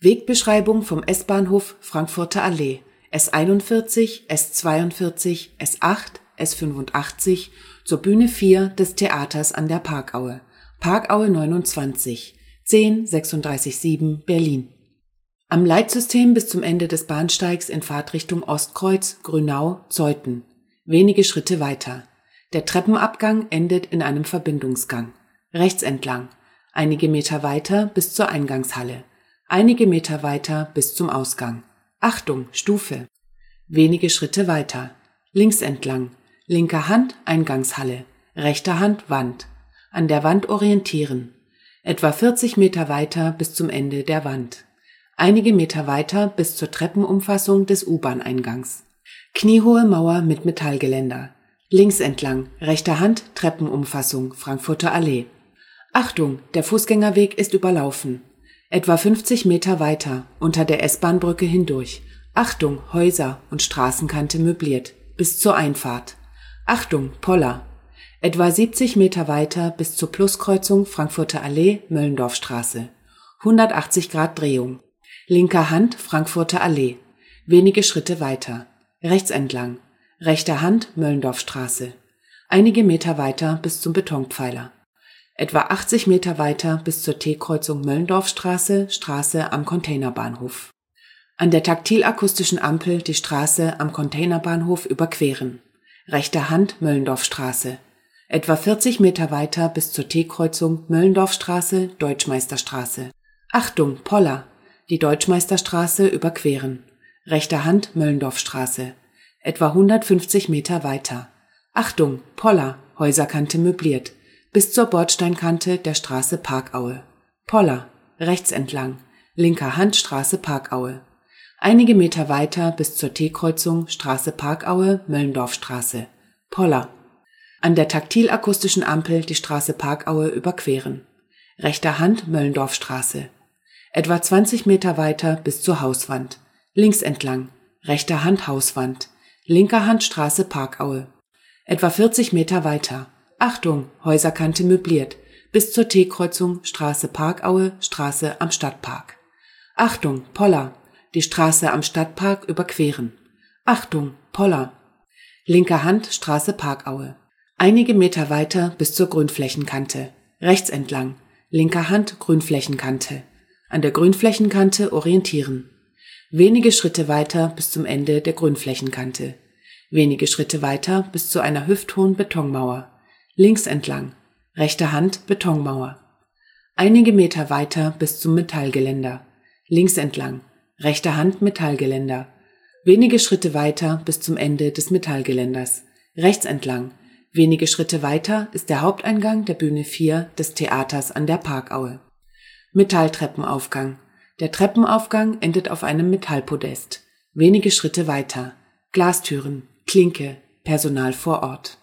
Wegbeschreibung vom S-Bahnhof Frankfurter Allee, S41, S42, S8, S85 zur Bühne 4 des Theaters an der Parkaue, Parkaue 29, 10 367 Berlin. Am Leitsystem bis zum Ende des Bahnsteigs in Fahrtrichtung Ostkreuz, Grünau, Zeuthen. Wenige Schritte weiter. Der Treppenabgang endet in einem Verbindungsgang. Rechts entlang. Einige Meter weiter bis zur Eingangshalle. Einige Meter weiter bis zum Ausgang. Achtung, Stufe. Wenige Schritte weiter. Links entlang. Linker Hand Eingangshalle. Rechter Hand Wand. An der Wand orientieren. Etwa 40 Meter weiter bis zum Ende der Wand. Einige Meter weiter bis zur Treppenumfassung des U-Bahn-Eingangs. Kniehohe Mauer mit Metallgeländer. Links entlang. Rechter Hand Treppenumfassung Frankfurter Allee. Achtung, der Fußgängerweg ist überlaufen. Etwa 50 Meter weiter, unter der S-Bahn-Brücke hindurch. Achtung, Häuser und Straßenkante möbliert, bis zur Einfahrt. Achtung, Poller. Etwa 70 Meter weiter bis zur Pluskreuzung Frankfurter Allee, Möllendorfstraße. 180 Grad Drehung. Linker Hand Frankfurter Allee. Wenige Schritte weiter. Rechts entlang. Rechter Hand Möllendorfstraße. Einige Meter weiter bis zum Betonpfeiler. Etwa 80 Meter weiter bis zur T-Kreuzung Möllendorfstraße, Straße am Containerbahnhof. An der taktilakustischen Ampel die Straße am Containerbahnhof überqueren. Rechter Hand Möllendorfstraße. Etwa 40 Meter weiter bis zur T-Kreuzung Möllendorfstraße, Deutschmeisterstraße. Achtung, Poller. Die Deutschmeisterstraße überqueren. Rechter Hand Möllendorfstraße. Etwa 150 Meter weiter. Achtung, Poller. Häuserkante möbliert. Bis zur Bordsteinkante der Straße Parkaue. Poller, rechts entlang, linker Hand Straße Parkaue. Einige Meter weiter bis zur T-Kreuzung Straße Parkaue, Möllendorfstraße. Poller. An der taktilakustischen Ampel die Straße Parkaue überqueren. Rechter Hand Möllendorfstraße. Etwa 20 Meter weiter bis zur Hauswand. Links entlang, rechter Hand Hauswand. Linker Hand Straße Parkaue. Etwa 40 Meter weiter. Achtung, Häuserkante möbliert, bis zur T-Kreuzung Straße Parkaue, Straße am Stadtpark. Achtung, Poller, die Straße am Stadtpark überqueren. Achtung, Poller. Linker Hand Straße Parkaue. Einige Meter weiter bis zur Grünflächenkante. Rechts entlang, linker Hand Grünflächenkante. An der Grünflächenkante orientieren. Wenige Schritte weiter bis zum Ende der Grünflächenkante. Wenige Schritte weiter bis zu einer hüfthohen Betonmauer. Links entlang, rechter Hand Betonmauer. Einige Meter weiter bis zum Metallgeländer. Links entlang, rechter Hand Metallgeländer. Wenige Schritte weiter bis zum Ende des Metallgeländers. Rechts entlang, wenige Schritte weiter ist der Haupteingang der Bühne 4 des Theaters an der Parkaue. Metalltreppenaufgang. Der Treppenaufgang endet auf einem Metallpodest. Wenige Schritte weiter. Glastüren, Klinke, Personal vor Ort.